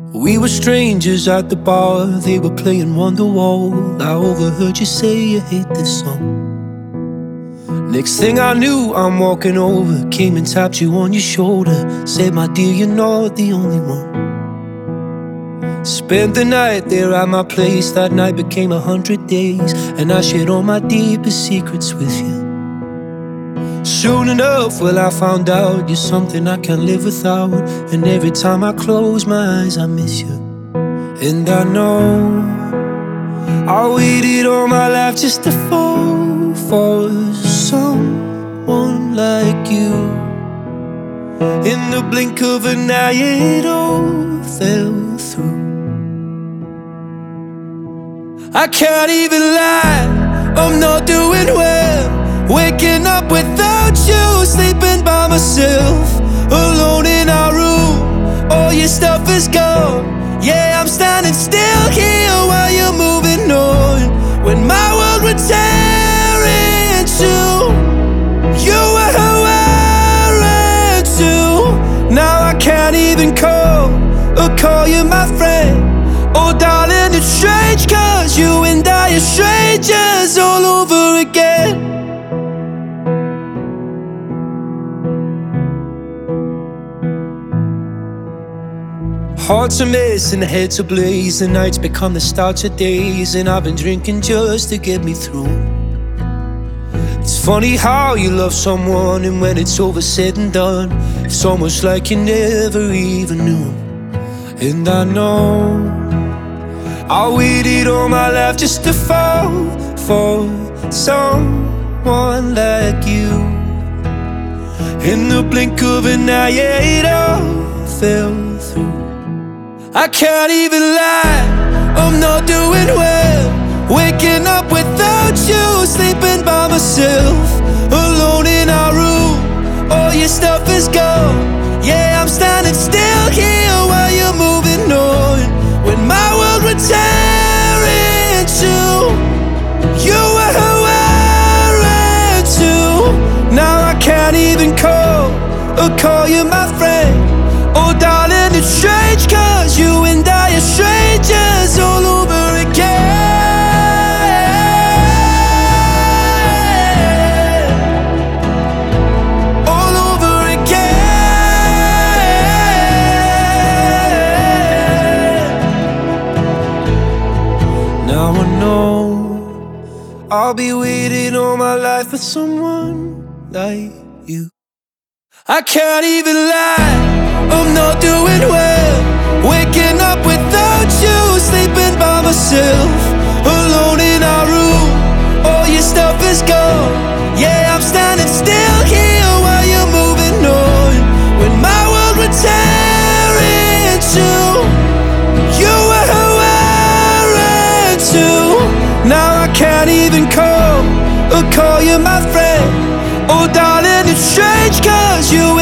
We were strangers at the bar, they were playing Wonderwall. I overheard you say you hate this song. Next thing I knew, I'm walking over, came and tapped you on your shoulder, said, my dear, you're not the only one. Spent the night there at my place, that night became 100 days, and I shared all my deepest secrets with you. Soon enough, well, I found out you're something I can't live without, and every time I close my eyes I miss you. And I know I waited all my life just to fall for someone like you. In the blink of an eye it all fell through. I can't even lie, I'm not doing well. Waking up without you, sleeping by myself, alone in our room. All your stuff is gone. Yeah, I'm standing still here while you're moving on. When my world would tear in two, you were wearing too. Now I can't even call you my friend. Oh darling, it's strange, cause you and I are strangers all over again. Hearts are missing, heads are blaze, the nights become the start of days, and I've been drinking just to get me through. It's funny how you love someone, and when it's over said and done, it's almost like you never even knew. And I know I waited all my life just to fall for someone like you. In the blink of an eye, it all fell through. I can't even lie, I'm not doing well. Waking up without you, sleeping by myself, alone in our room. All your stuff is gone. Yeah, I'm standing still here while you're moving on. When my world would tear in two, you were wearing too. Now I can't even call you my friend. Oh darling, it's strange, cause you and I are strangers all over again. All over again. Now I know I'll be waiting all my life for someone like you. I can't even lie, I'm not doing well. Waking up without you, sleeping by myself, alone in our room. All your stuff is gone. Yeah, I'm standing still here while you're moving on. When my world would tear in two, you were wearing too. Now I can't even call you my friend. Oh darling, it's strange, cause you